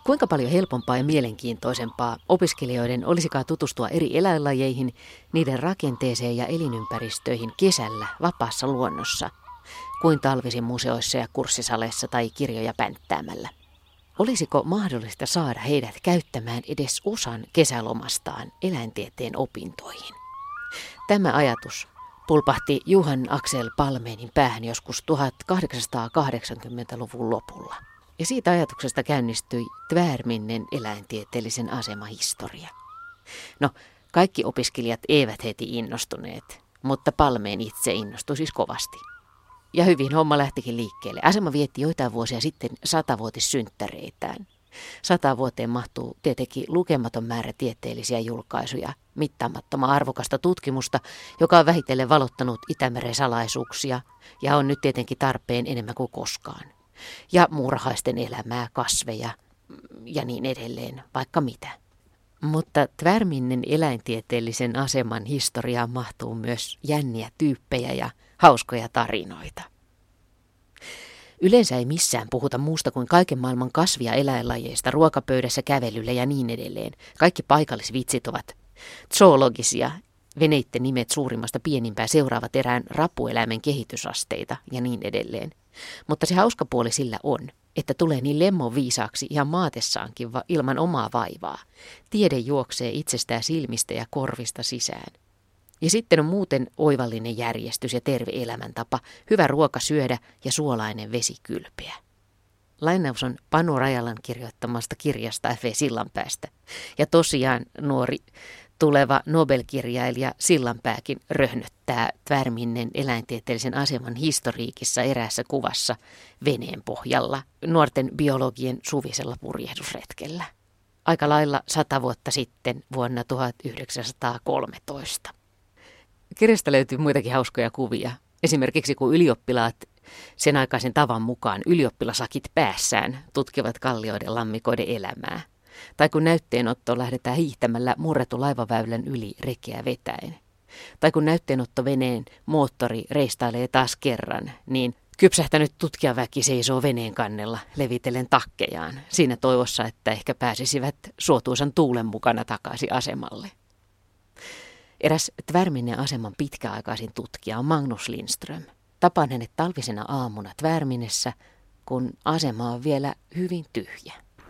Kuinka paljon helpompaa ja mielenkiintoisempaa opiskelijoiden olisikaan tutustua eri eläinlajeihin, niiden rakenteeseen ja elinympäristöihin kesällä vapaassa luonnossa, kuin talvisin museoissa ja kurssisaleissa tai kirjoja pänttäämällä. Olisiko mahdollista saada heidät käyttämään edes osan kesälomastaan eläintieteen opintoihin? Tämä ajatus pulpahti Johan Axel Palménin päähän joskus 1880-luvun lopulla. Ja siitä ajatuksesta käynnistyi Tvärminnen eläintieteellisen asemahistoria. No, kaikki opiskelijat eivät heti innostuneet, mutta Palmén itse innostui siis kovasti. Ja hyvin homma lähtikin liikkeelle. Asema vietti joitain vuosia sitten 100-vuotissynttäreitään. 100 vuoteen mahtuu tietenkin lukematon määrä tieteellisiä julkaisuja, mittaamattoman arvokasta tutkimusta, joka on vähitellen valottanut Itämeren salaisuuksia ja on nyt tietenkin tarpeen enemmän kuin koskaan. Ja muurahaisten elämää, kasveja ja niin edelleen, vaikka mitä. Mutta Tvärminnen eläintieteellisen aseman historiaan mahtuu myös jänniä tyyppejä ja hauskoja tarinoita. Yleensä ei missään puhuta muusta kuin kaiken maailman kasvi- ja eläinlajeista, ruokapöydässä, kävelyllä ja niin edelleen. Kaikki paikallisvitsit ovat zoologisia. Veneitten nimet suurimmasta pienimpään seuraavat erään rapueläimen kehitysasteita ja niin edelleen. Mutta se hauska puoli sillä on, että tulee niin lemmon viisaaksi ihan maatessaankin ilman omaa vaivaa. Tiede juoksee itsestään silmistä ja korvista sisään. Ja sitten on muuten oivallinen järjestys ja terve elämäntapa, hyvä ruoka syödä ja suolainen vesi kylpeä. Lainaus on Panu Rajalan kirjoittamasta kirjasta F.E. Sillanpäästä. Ja tosiaan nuori tuleva Nobel-kirjailija Sillanpääkin röhnöttää Tvärminnen eläintieteellisen aseman historiikissa eräässä kuvassa veneen pohjalla nuorten biologien suvisella purjehdusretkellä. Aika lailla 100 vuotta sitten vuonna 1913. Kirjasta löytyy muitakin hauskoja kuvia. Esimerkiksi kun ylioppilaat sen aikaisen tavan mukaan ylioppilasakit päässään tutkivat kallioiden lammikoiden elämää. Tai kun näytteenottoon lähdetään hiihtämällä murretun laivaväylän yli rekeä vetäen. Tai kun näytteenottoveneen moottori reistailee taas kerran, niin kypsähtänyt tutkijaväki seisoo veneen kannella levitellen takkejaan, siinä toivossa, että ehkä pääsisivät suotuisan tuulen mukana takaisin asemalle. Eräs Tvärminnen aseman pitkäaikaisin tutkija on Magnus Lindström. Tapaan hänet talvisena aamuna Tvärminnessä, kun asema on vielä hyvin tyhjä.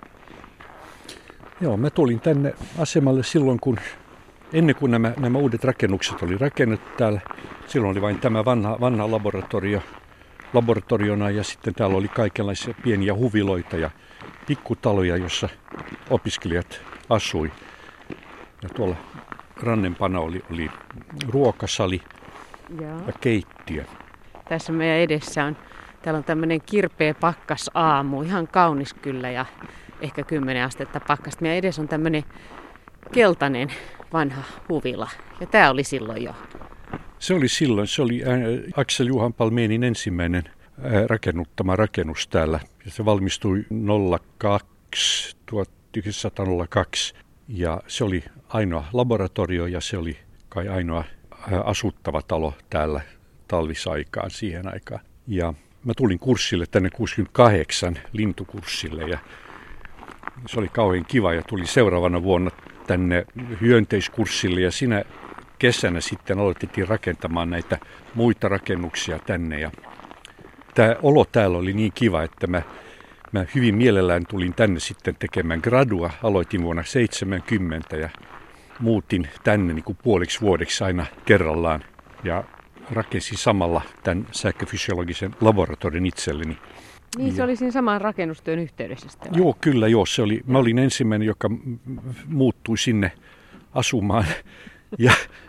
Joo, mä tulin tänne asemalle silloin, ennen kuin nämä uudet rakennukset oli rakennettu täällä. Silloin oli vain tämä vanha laboratoriona ja sitten täällä oli kaikenlaisia pieniä huviloita ja pikkutaloja, jossa opiskelijat asui. Ja tuolla rannempana oli ruokasali ja keittiö. Tässä meidän edessä täällä on tämmöinen kirpeä pakkasaamu, ihan kaunis kyllä ja ehkä 10 astetta pakkasta. Meidän edessä on tämmöinen keltainen vanha huvila ja tämä oli silloin jo. Se oli Axel Johan Palménin ensimmäinen rakennuttama rakennus täällä. Se valmistui 1902 ja se oli ainoa laboratorio ja se oli kai ainoa asuttava talo täällä talvisaikaan siihen aikaan. Ja mä tulin kurssille tänne 68 lintukurssille ja se oli kauhean kiva ja tuli seuraavana vuonna tänne hyönteiskurssille ja siinä kesänä sitten aloitettiin rakentamaan näitä muita rakennuksia tänne. Ja tämä olo täällä oli niin kiva, että mä hyvin mielellään tulin tänne sitten tekemään gradua. Aloitin vuonna 70 ja muutin tänne niin kuin puoliksi vuodeksi aina kerrallaan ja rakensin samalla tämän sähköfysiologisen laboratorion itselleni. Niin, se oli siinä saman rakennustyön yhteydessä sitten. Joo, kyllä joo. Mä olin ensimmäinen, joka muuttui sinne asumaan ja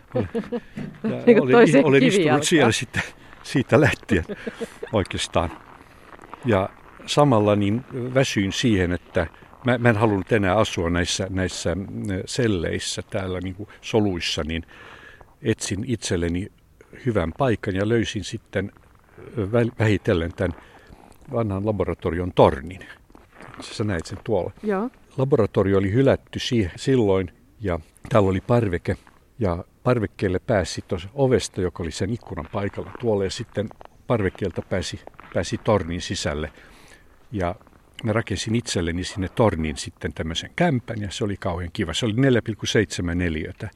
olen istunut siellä sitten siitä lähtien oikeastaan. Ja samalla niin väsyin siihen, että mä en halunnut enää asua näissä selleissä täällä niin kuin soluissa, niin etsin itselleni hyvän paikan ja löysin sitten vähitellen tämän vanhan laboratorion tornin. Sä näet sen tuolla. Joo. Laboratorio oli hylätty silloin ja täällä oli parveke ja parvekkeelle pääsi tuossa ovesta, joka oli sen ikkunan paikalla tuolla ja sitten parvekkeelta pääsi tornin sisälle. Ja mä rakensin itselleni sinne torniin sitten tämmöisen kämpän ja se oli kauhean kiva. Se oli 4,7 neliötä.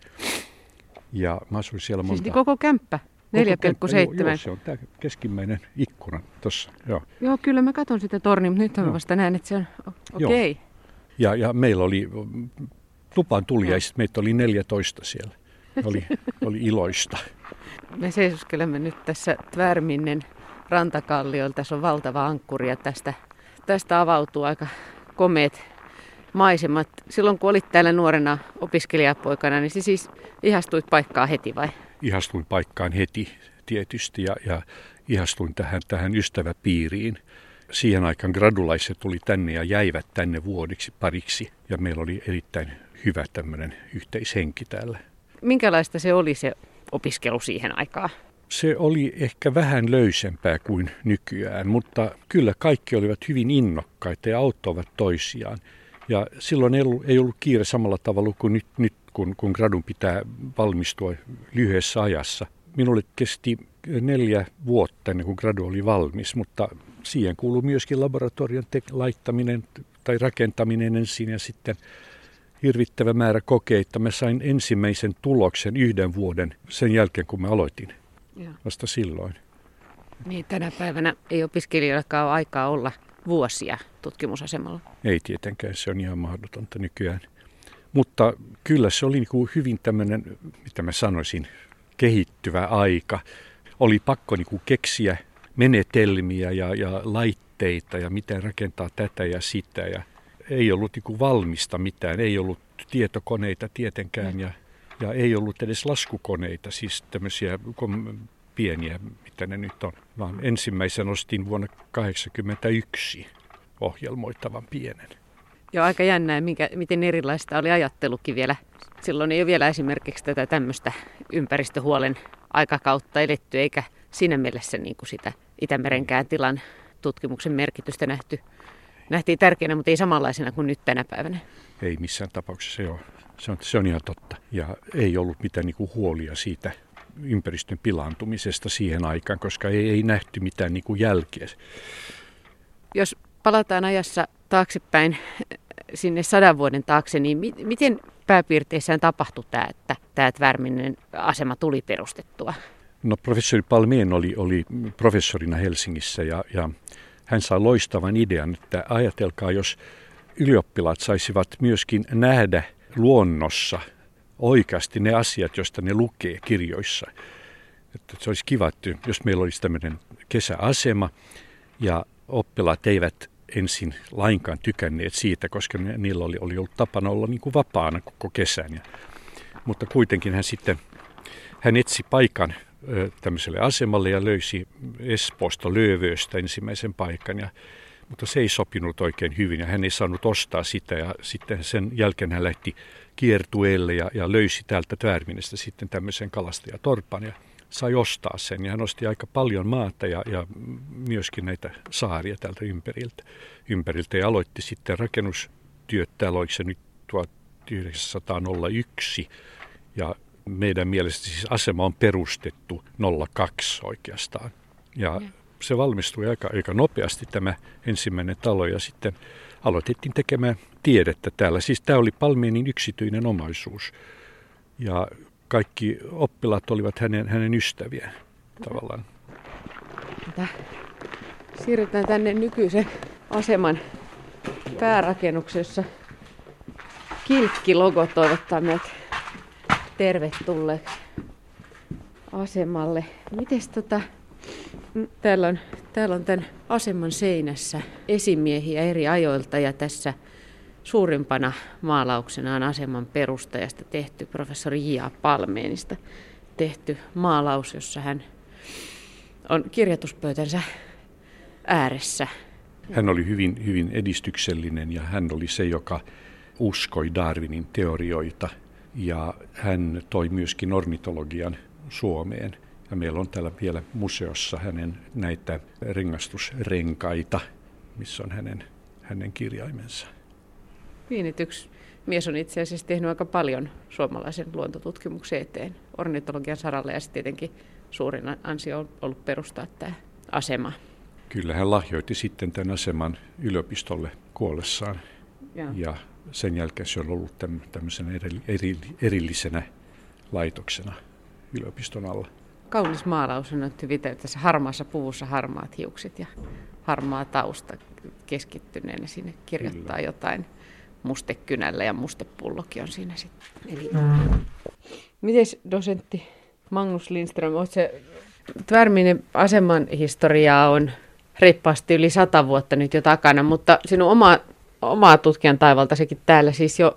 Ja mä asuin siellä monta... Siis koko kämppä? 4,7? Joo, se on tämä keskimmäinen ikkuna tuossa. Joo, kyllä mä katson sitä tornia, mutta nyt mä vasta näen, että se on okei. Ja meillä oli, tupaan tuli ja sitten meitä oli 14 siellä. Oli iloista. Me seisoskelemme nyt tässä Tvärminnen rantakalliolla. Tässä on valtava ankkuri ja tästä avautuu aika komeet maisemat. Silloin kun olit täällä nuorena opiskelijapoikana, niin siis ihastuit paikkaan heti vai? Ihastuin paikkaan heti tietysti ja ihastuin tähän ystäväpiiriin. Siihen aikaan gradulaiset tuli tänne ja jäivät tänne vuodeksi pariksi ja meillä oli erittäin hyvä tämmöinen yhteishenki täällä. Minkälaista se oli se opiskelu siihen aikaan? Se oli ehkä vähän löysempää kuin nykyään, mutta kyllä kaikki olivat hyvin innokkaita ja auttoivat toisiaan. Ja silloin ei ollut kiire samalla tavalla kuin nyt kun gradun pitää valmistua lyhyessä ajassa. Minulle kesti 4 vuotta ennen kuin gradu oli valmis, mutta siihen kuului myöskin laboratorion laittaminen tai rakentaminen ensin ja sitten hirvittävä määrä kokeita. Mä sain ensimmäisen tuloksen 1 vuoden sen jälkeen, kun mä aloitin. Vasta silloin. Niin, tänä päivänä ei opiskelijoillakaan ole aikaa olla vuosia tutkimusasemalla. Ei tietenkään, se on ihan mahdotonta nykyään. Mutta kyllä se oli niin kuin hyvin tämmöinen, mitä mä sanoisin, kehittyvä aika. Oli pakko niin kuin keksiä menetelmiä ja laitteita ja miten rakentaa tätä ja sitä. Ja ei ollut niin kuin valmista mitään, ei ollut tietokoneita tietenkään ja ei ollut edes laskukoneita, siis tämmöisiä pieniä, mitä ne nyt on. Vaan ensimmäisen ostin vuonna 1981 ohjelmoitavan pienen. Joo, aika jännää, miten erilaista oli ajattelukin vielä. Silloin ei ole vielä esimerkiksi tätä tämmöistä ympäristöhuolen aikakautta eletty, eikä siinä mielessä niin kuin sitä Itämerenkään tilan tutkimuksen merkitystä nähtiin tärkeänä, mutta ei samanlaisena kuin nyt tänä päivänä. Ei missään tapauksessa, joo. Se on ihan totta. Ja ei ollut mitään niin kuin huolia siitä ympäristön pilaantumisesta siihen aikaan, koska ei nähty mitään niin kuin jälkeä. Jos palataan ajassa taaksepäin sinne 100 vuoden taakse, niin miten pääpiirteissään tapahtui tämä, että tämä Tvärminen asema tuli perustettua? No professori Palmén oli professorina Helsingissä ja hän sai loistavan idean, että ajatelkaa, jos ylioppilaat saisivat myöskin nähdä luonnossa oikeasti ne asiat, joista ne lukee kirjoissa. Että se olisi kiva, että jos meillä olisi tämmöinen kesäasema ja oppilaat eivät ensin lainkaan tykänneet siitä, koska niillä oli ollut tapana olla niin kuin vapaana koko kesän. Mutta kuitenkin hän etsi paikan tämmöiselle asemalle ja löysi Espoosta Löövöstä ensimmäisen paikan. Mutta se ei sopinut oikein hyvin ja hän ei saanut ostaa sitä ja sitten sen jälkeen hän lähti kiertueelle ja löysi täältä Tvärminestä sitten tämmöisen kalastajatorpan ja sai ostaa sen. Ja hän osti aika paljon maata ja myöskin näitä saaria täältä ympäriltä ja aloitti sitten rakennustyöt. Täällä oliko se nyt 1901 ja meidän mielestä siis asema on perustettu 02 oikeastaan. Ja se valmistui aika nopeasti tämä ensimmäinen talo ja sitten aloitettiin tekemään tiedettä täällä. Siis tämä oli Palménin yksityinen omaisuus ja kaikki oppilaat olivat hänen ystäviä tavallaan. Siirrytään tänne nykyisen aseman päärakennuksessa. Kilkki-logo toivottaa meidät tervetulleeksi asemalle. Mites täällä on tämän aseman seinässä esimiehiä eri ajoilta ja tässä suurimpana maalauksena on aseman perustajasta tehty professori J.A. Palménista tehty maalaus, jossa hän on kirjoituspöytänsä ääressä. Hän oli hyvin, hyvin edistyksellinen ja hän oli se, joka uskoi Darwinin teorioita ja hän toi myöskin ornitologian Suomeen. Ja meillä on täällä vielä museossa hänen näitä rengastusrenkaita, missä on hänen kirjaimensa. Yksi mies on itse asiassa tehnyt aika paljon suomalaisen luontotutkimuksen eteen ornitologian saralla ja sitten tietenkin suurin ansio on ollut perustaa tämä asema. Kyllä hän lahjoitti sitten tämän aseman yliopistolle kuollessaan. Ja sen jälkeen se on ollut tämmöisenä erillisenä laitoksena yliopiston alla. Kaunis maalaus on hyvin tässä harmaassa puvussa harmaat hiukset ja harmaa tausta keskittyneenä sinne kirjoittaa Kyllä. jotain mustekynällä ja mustepullokin on siinä sitten. Eli... Mites dosentti Magnus Lindström, Tvärminen aseman historiaa on reippaasti yli 100 vuotta nyt jo takana, mutta sinun omaa tutkijan taivaltasikin täällä siis jo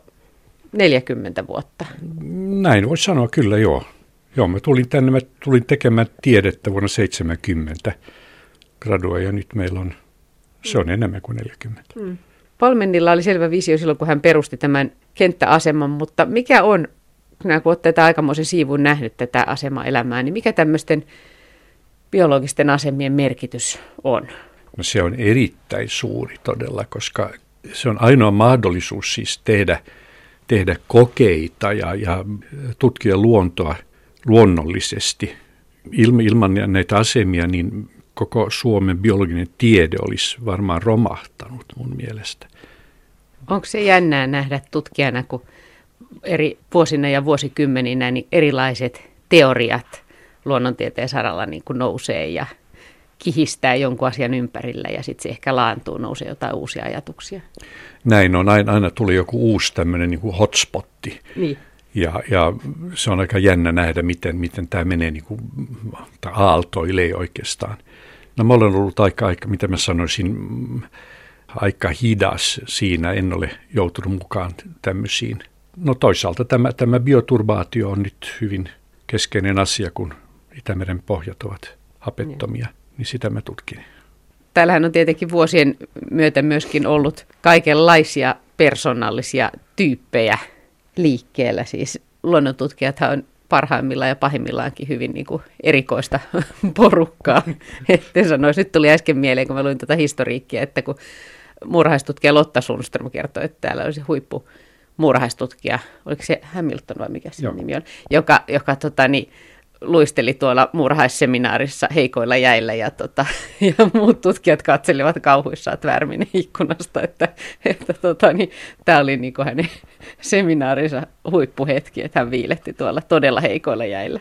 40 vuotta. Näin voisi sanoa kyllä, joo. Joo, mä tulin tekemään tiedettä vuonna 70 gradua ja nyt meillä on, se on enemmän kuin 40. Palmenilla oli selvä visio silloin, kun hän perusti tämän kenttäaseman, mutta mikä on, kun olet tätä aikamoisen siivun nähnyt tätä asemaelämää, niin mikä tämmöisten biologisten asemien merkitys on? No se on erittäin suuri todella, koska se on ainoa mahdollisuus siis tehdä kokeita ja tutkia luontoa luonnollisesti. Ilman näitä asemia niin koko Suomen biologinen tiede olisi varmaan romahtanut mun mielestä. Onko se jännää nähdä tutkijana, kun eri vuosina ja vuosikymmeninä niin erilaiset teoriat luonnontieteen saralla niin kuin nousee ja kihistää jonkun asian ympärillä ja sitten se ehkä laantuu, nousee jotain uusia ajatuksia? Näin on, aina tuli joku uusi tämmöinen niin kuin hotspotti. Niin. Ja se on aika jännä nähdä, miten tämä menee, niin kuin, tai aaltoilee oikeastaan. No mä olen ollut aika, mitä mä sanoisin, aika hidas siinä, en ole joutunut mukaan tämmöisiin. No toisaalta tämä bioturbaatio on nyt hyvin keskeinen asia, kun Itämeren pohjat ovat hapettomia, niin sitä mä tutkin. Täällähän on tietenkin vuosien myötä myöskin ollut kaikenlaisia persoonallisia tyyppejä liikkeellä. Siis luonnontutkijathan on parhaimmillaan ja pahimmillaankin hyvin niin kuin erikoista porukkaa. Etten sanoisi, nyt tuli äsken mieleen, kun mä luin tuota historiikkia, että kun muurahaistutkija Lotta Sundström kertoi, että täällä oli se huippu muurahaistutkija, oliko se Hamilton vai mikä se nimi on, joka luisteli tuolla muurahaisseminaarissa heikoilla jäillä ja muut tutkijat katselivat kauhuissaan Tvärminen ikkunasta, että tämä oli niin kuin hänen seminaarinsa huippuhetki, että hän viiletti tuolla todella heikoilla jäillä.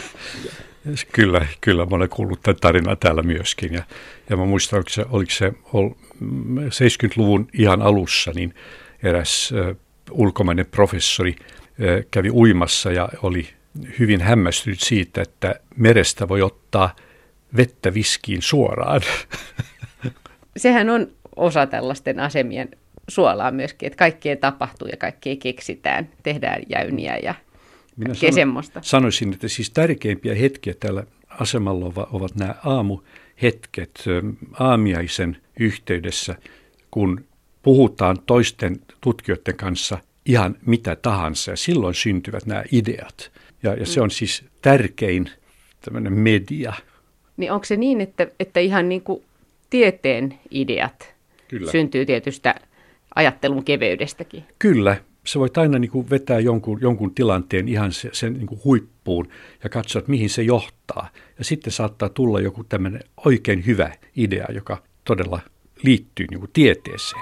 Kyllä, mä olen kuullut tämän tarinan täällä myöskin ja mä muistan, oliko se 70-luvun ihan alussa, niin eräs ulkomainen professori kävi uimassa ja oli hyvin hämmästynyt siitä, että merestä voi ottaa vettä viskiin suoraan. Sehän on osa tällaisten asemien suolaa myöskin, että kaikkea tapahtuu ja kaikkea keksitään, tehdään jäyniä ja semmoista. Sanoisin, että siis tärkeimpiä hetkiä tällä asemalla ovat nämä aamuhetket aamiaisen yhteydessä, kun puhutaan toisten tutkijoiden kanssa ihan mitä tahansa ja silloin syntyvät nämä ideat. Ja se on siis tärkein tämmöinen media. Niin onko se niin, että ihan niin kuin tieteen ideat Kyllä. syntyy tietystä ajattelun keveydestäkin? Kyllä. Sä voit aina niin kuin vetää jonkun tilanteen ihan sen niin kuin huippuun ja katsoa, että mihin se johtaa. Ja sitten saattaa tulla joku tämmöinen oikein hyvä idea, joka todella liittyy niin kuin tieteeseen.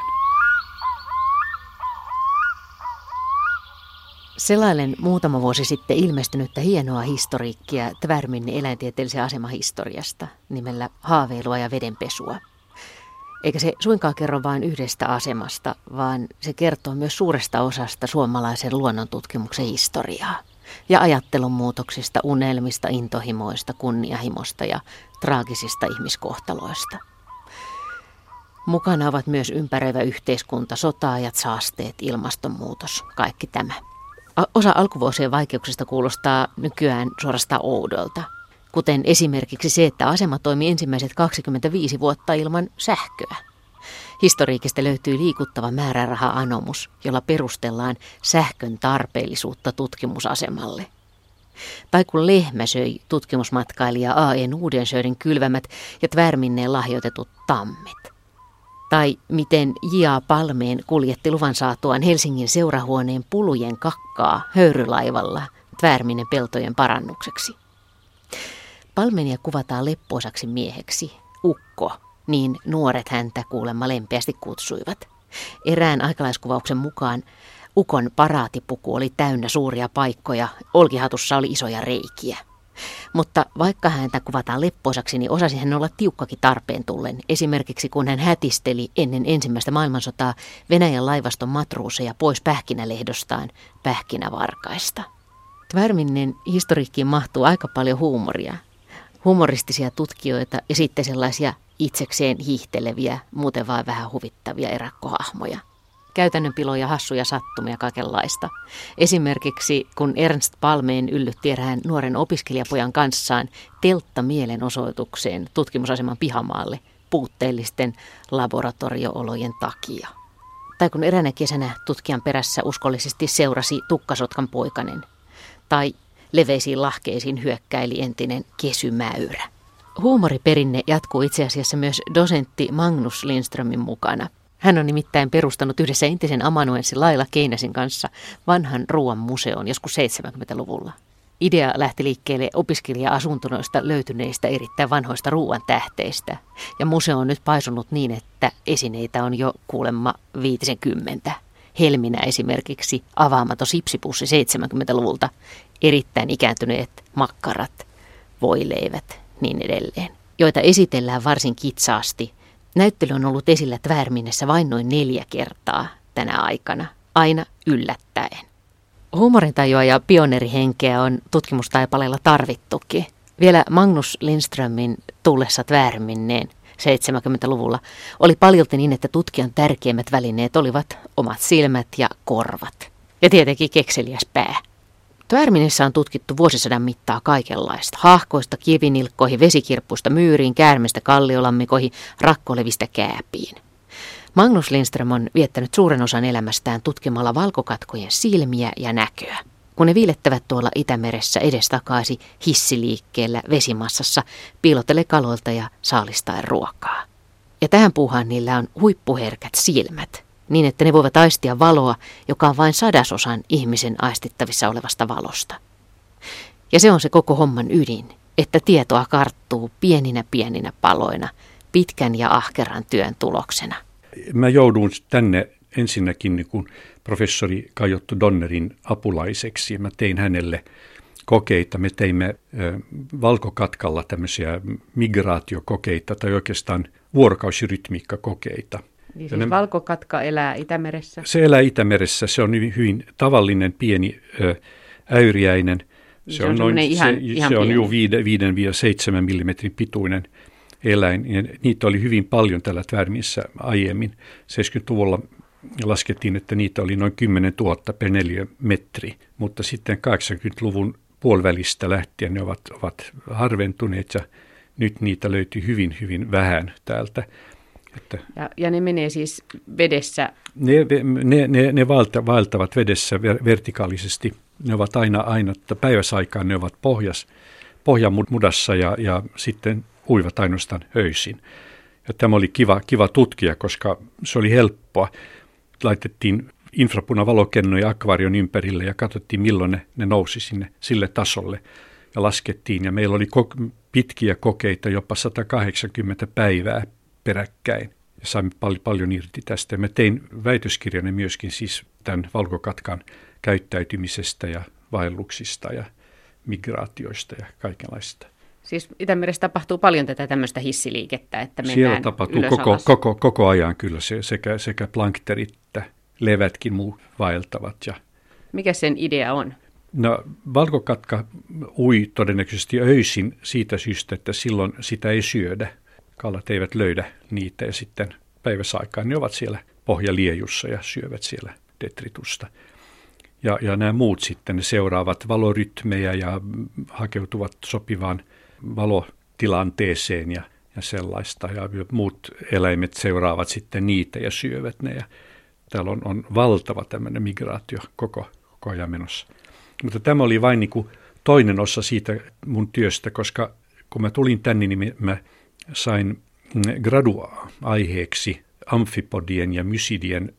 Selailen muutama vuosi sitten ilmestynyttä hienoa historiikkia Tvärminin eläintieteellisen asemahistoriasta nimellä Haaveilua ja vedenpesua. Eikä se suinkaan kerro vain yhdestä asemasta, vaan se kertoo myös suuresta osasta suomalaisen luonnontutkimuksen historiaa ja ajattelun muutoksista, unelmista, intohimoista, kunnianhimosta ja traagisista ihmiskohtaloista. Mukana ovat myös ympäröivä yhteiskunta, sota-ajat, saasteet, ilmastonmuutos, kaikki tämä. Osa alkuvuosien vaikeuksista kuulostaa nykyään suorastaan oudolta, kuten esimerkiksi se, että asema toimi ensimmäiset 25 vuotta ilman sähköä. Historiikista löytyy liikuttava määräraha-anomus, jolla perustellaan sähkön tarpeellisuutta tutkimusasemalle. Tai kun lehmä söi tutkimusmatkailija A.E. Nordensjörin kylvämät ja Tvärmineen lahjoitetut tammet. Tai miten J.A. Palmeen kuljetti luvan saatuaan Helsingin seurahuoneen pulujen kakkaa höyrylaivalla Tvärminen peltojen parannukseksi. Palmeenia kuvataan leppoisaksi mieheksi, ukko, niin nuoret häntä kuulemma lempeästi kutsuivat. Erään aikalaiskuvauksen mukaan ukon paraatipuku oli täynnä suuria paikkoja, olkihatussa oli isoja reikiä. Mutta vaikka häntä kuvataan leppoisaksi, niin osasi hän olla tiukkakin tarpeen tullen. Esimerkiksi kun hän hätisteli ennen ensimmäistä maailmansotaa Venäjän laivaston matruuseja pois pähkinälehdostaan pähkinävarkaista. Tvärminen historiikkiin mahtuu aika paljon huumoria. Humoristisia tutkijoita ja sitten sellaisia itsekseen hiihteleviä, muuten vaan vähän huvittavia erakkohahmoja. Käytännön piloja, hassuja sattumia, kaikenlaista. Esimerkiksi kun Ernst Palmeen yllytti erään nuoren opiskelijapojan kanssaan telttamielenosoitukseen tutkimusaseman pihamaalle puutteellisten laboratorio-olojen takia. Tai kun eräänä kesänä tutkijan perässä uskollisesti seurasi tukkasotkan poikanen. Tai leveisiin lahkeisiin hyökkäili entinen kesymäyrä. Huumoriperinne jatkuu itse asiassa myös dosentti Magnus Lindströmin mukana. Hän on nimittäin perustanut yhdessä entisen amanuenssin Laila Keinäsin kanssa vanhan ruoan museon joskus 70-luvulla. Idea lähti liikkeelle opiskelija-asuntonoista löytyneistä erittäin vanhoista ruoan tähteistä. Ja museo on nyt paisunut niin, että esineitä on jo kuulemma 50. Helminä esimerkiksi avaamaton sipsipussi 70-luvulta, erittäin ikääntyneet makkarat, voileivät, niin edelleen, joita esitellään varsin kitsaasti. Näyttely on ollut esillä Tvärminnessä vain noin 4 kertaa tänä aikana, aina yllättäen. Huumorintajua ja pioneerihenkeä on tutkimustaipaleella tarvittukin. Vielä Magnus Lindströmin tullessa Tvärminneen 70-luvulla oli paljolti niin, että tutkijan tärkeimmät välineet olivat omat silmät ja korvat. Ja tietenkin kekseliäs pää. Tvärminnessä on tutkittu vuosisadan mittaa kaikenlaista. Hahkoista kivinilkkoihin, vesikirppuista myyriin, käärmeistä kalliolammikoihin, rakkolevistä kääpiin. Magnus Lindström on viettänyt suuren osan elämästään tutkimalla valkokatkojen silmiä ja näköä. Kun ne viilettävät tuolla Itämeressä edestakaisin hissiliikkeellä vesimassassa, piilottelee kaloilta ja saalistaen ruokaa. Ja tähän puuhaan niillä on huippuherkät silmät, niin että ne voivat aistia valoa, joka on vain 1/100 ihmisen aistittavissa olevasta valosta. Ja se on se koko homman ydin, että tietoa karttuu pieninä paloina, pitkän ja ahkeran työn tuloksena. Mä joudun tänne ensinnäkin niin kuin professori Kaiotto Donnerin apulaiseksi. Mä tein hänelle kokeita. Me teimme valkokatkalla tämmöisiä migraatiokokeita tai oikeastaan vuorokausirytmiikkakokeita. Niin siis valkokatka elää Itämeressä? Se elää Itämeressä. Se on hyvin tavallinen pieni äyriäinen. Se on noin se on jo 5-7 millimetrin pituinen eläin. Ja niitä oli hyvin paljon tällä Tvärmissä aiemmin. 70-luvulla laskettiin, että niitä oli noin 10 000 per neliömetri, mutta sitten 80-luvun puolivälistä lähtien ne ovat harventuneet ja nyt niitä löytyy hyvin vähän täältä. Että ja ne menee siis vedessä? Ne vaeltavat vedessä vertikaalisesti. Ne ovat aina päiväsaikaan ne ovat pohjamudassa ja sitten uivat ainoastaan öisin. Ja tämä oli kiva tutkia, koska se oli helppoa. Laitettiin infrapunavalokennoja akvaarion ympärille ja katsottiin, milloin ne nousi sille tasolle. Ja laskettiin, ja meillä oli pitkiä kokeita, jopa 180 päivää peräkkäin. Ja saimme paljon irti tästä. Mä tein väitöskirjani myöskin siis tämän valkokatkan käyttäytymisestä ja vaelluksista ja migraatioista ja kaikenlaista. Siis Itämeressä tapahtuu paljon tätä tämmöistä hissiliikettä, että mennään siellä tapahtuu koko ajan kyllä sekä plankterit että levätkin muu vaeltavat. Mikä sen idea on? No, valkokatka ui todennäköisesti öisin siitä syystä, että silloin sitä ei syödä. Kalat eivät löydä niitä ja sitten päiväsaikaan ne ovat siellä pohjaliejussa ja syövät siellä detritusta. Ja nämä muut sitten ne seuraavat valorytmejä ja hakeutuvat sopivaan valotilanteeseen ja sellaista. Ja muut eläimet seuraavat sitten niitä ja syövät ne. Ja täällä on valtava tämmöinen migraatio koko ajan menossa. Mutta tämä oli vain niin kuin toinen osa siitä mun työstä, koska kun mä tulin tänne, niin mä sain gradua-aiheeksi amfipodien ja mysidien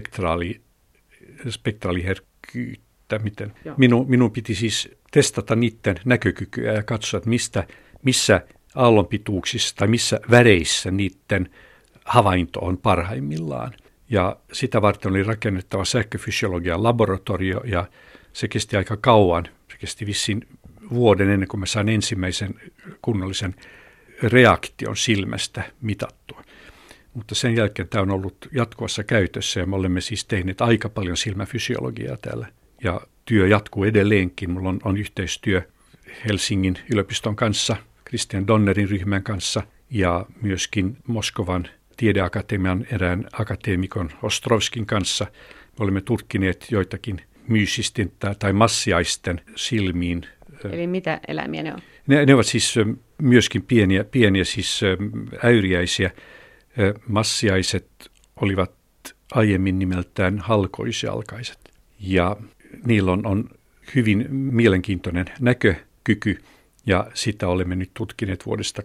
spektraaliherkkyyttä. Minun piti siis testata niiden näkökykyä ja katsoa, että missä aallonpituuksissa tai missä väreissä niiden havainto on parhaimmillaan. Ja sitä varten oli rakennettava sähköfysiologian laboratorio ja se kesti aika kauan. Se kesti vissiin vuoden ennen kuin mä sain ensimmäisen kunnollisen reaktion silmästä mitattua. Mutta sen jälkeen tämä on ollut jatkuvassa käytössä ja me olemme siis tehneet aika paljon silmäfysiologiaa täällä. Ja työ jatkuu edelleenkin. Mulla on yhteistyö Helsingin yliopiston kanssa, Christian Donnerin ryhmän kanssa ja myöskin Moskovan tiedeakatemian erään akateemikon Ostrovskin kanssa. Me olemme tutkineet joitakin myysisten tai massiaisten silmiin. Eli mitä eläimiä ne on? Ne ovat siis myöskin pieniä siis äyriäisiä. Massiaiset olivat aiemmin nimeltään halkoisjalkaiset. Ja niillä on hyvin mielenkiintoinen näkökyky ja sitä olemme nyt tutkineet vuodesta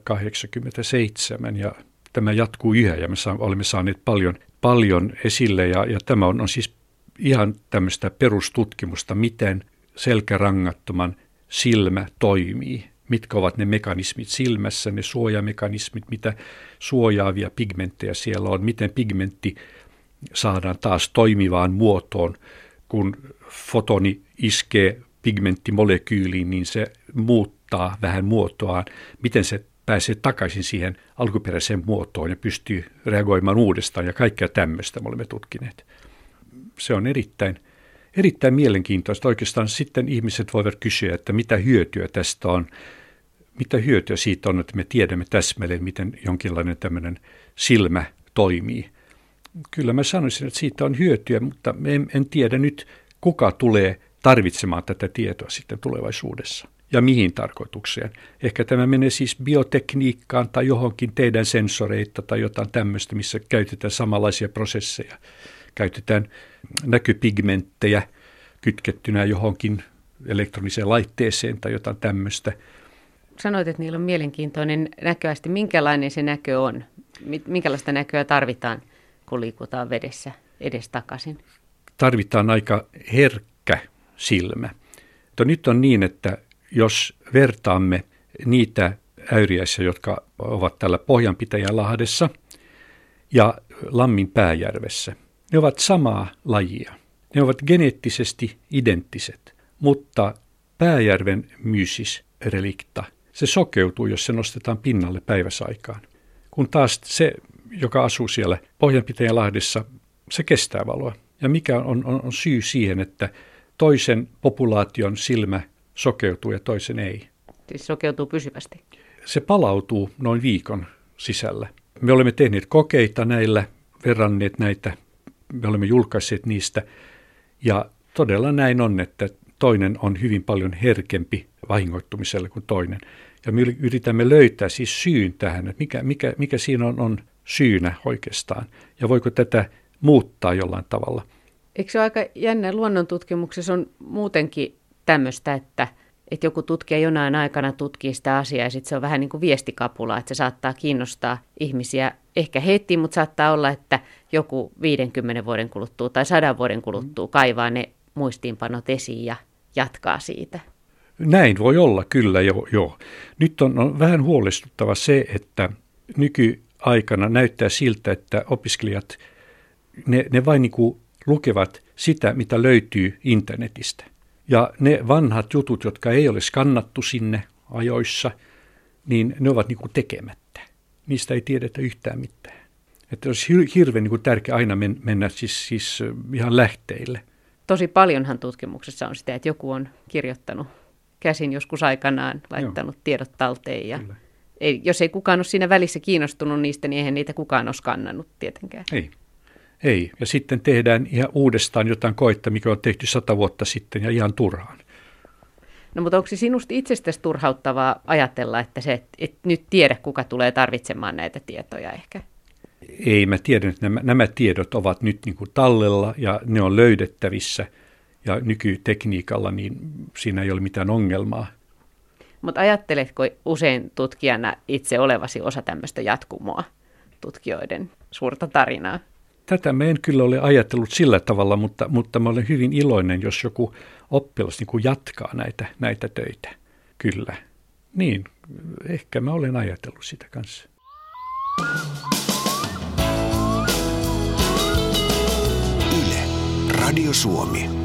1987 ja tämä jatkuu yhä ja me olemme saaneet paljon esille ja tämä on siis ihan tämmöistä perustutkimusta, miten selkärangattoman silmä toimii. Mitkä ovat ne mekanismit silmässä, ne suojamekanismit, mitä suojaavia pigmenttejä siellä on, miten pigmentti saadaan taas toimivaan muotoon. Kun fotoni iskee pigmenttimolekyyliin, niin se muuttaa vähän muotoaan, miten se pääsee takaisin siihen alkuperäiseen muotoon ja pystyy reagoimaan uudestaan ja kaikkea tämmöistä me olemme tutkineet. Se on erittäin mielenkiintoista. Oikeastaan sitten ihmiset voivat kysyä, että mitä hyötyä tästä on, mitä hyötyä siitä on, että me tiedämme täsmälleen, miten jonkinlainen tämmöinen silmä toimii. Kyllä mä sanoisin, että siitä on hyötyä, mutta en tiedä nyt, kuka tulee tarvitsemaan tätä tietoa sitten tulevaisuudessa ja mihin tarkoitukseen. Ehkä tämä menee siis biotekniikkaan tai johonkin teidän sensoreita tai jotain tämmöistä, missä käytetään samanlaisia prosesseja. Käytetään näköpigmenttejä kytkettynä johonkin elektroniseen laitteeseen tai jotain tämmöistä. Sanoit, että niillä on mielenkiintoinen näköästi. Minkälainen se näkö on? Minkälaista näköä tarvitaan, kun liikutaan vedessä edestakaisin? Tarvitaan aika herkkä silmä. Nyt on niin, että jos vertaamme niitä äyriäisiä, jotka ovat täällä Pohjanpitäjälahdessa ja Lamminpääjärvessä, ne ovat samaa lajia. Ne ovat geneettisesti identtiset, mutta Pääjärven myysis relikta, se sokeutuu, jos se nostetaan pinnalle päiväsaikaan. Kun taas se, joka asuu siellä Pohjanpitäjälahdessa, se kestää valoa. Ja mikä on syy siihen, että toisen populaation silmä sokeutuu ja toisen ei? Siis sokeutuu pysyvästi? Se palautuu noin viikon sisällä. Me olemme tehneet kokeita näillä, verranneet näitä, me olemme julkaisseet niistä ja todella näin on, että toinen on hyvin paljon herkempi vahingoittumiselle kuin toinen. Ja me yritämme löytää siis syyn tähän, että mikä siinä on syynä oikeastaan ja voiko tätä muuttaa jollain tavalla. Eikö se ole aika jännä? Luonnontutkimuksessa on muutenkin tämmöistä, että joku tutkija jonain aikana tutkii sitä asiaa ja sitten se on vähän niin kuin viestikapula, että se saattaa kiinnostaa ihmisiä ehkä heti, mutta saattaa olla, että joku 50 vuoden kuluttua tai 100 vuoden kuluttua kaivaa ne muistiinpanot esiin ja jatkaa siitä. Näin voi olla kyllä, joo. Nyt on vähän huolestuttava se, että nykyaikana näyttää siltä, että opiskelijat, ne vain niin kuin lukevat sitä, mitä löytyy internetistä. Ja ne vanhat jutut, jotka ei ole skannattu sinne ajoissa, niin ne ovat niin kuin tekemättä. Niistä ei tiedetä yhtään mitään. Että olisi hirveän niin kuin tärkeää aina mennä siis ihan lähteille. Tosi paljonhan tutkimuksessa on sitä, että joku on kirjoittanut käsin joskus aikanaan, laittanut tiedot talteen. Ja jos ei kukaan ole siinä välissä kiinnostunut niistä, niin eihän niitä kukaan ole skannannut tietenkään. Ei. Ja sitten tehdään ihan uudestaan jotain koetta, mikä on tehty 100 vuotta sitten ja ihan turhaan. No mutta onko se sinusta itsestäsi turhauttavaa ajatella, että se et nyt tiedä, kuka tulee tarvitsemaan näitä tietoja ehkä? Ei, mä tiedän, että nämä tiedot ovat nyt niin kuin tallella ja ne on löydettävissä ja nykytekniikalla, niin siinä ei ole mitään ongelmaa. Mutta ajatteletko usein tutkijana itse olevasi osa tämmöistä jatkumoa, tutkijoiden suurta tarinaa? Tätä mä en kyllä ole ajatellut sillä tavalla, mutta mä olen hyvin iloinen, jos joku oppilas niin kuin jatkaa näitä töitä. Kyllä. Niin, ehkä mä olen ajatellut sitä kanssa. Yle, Radio Suomi.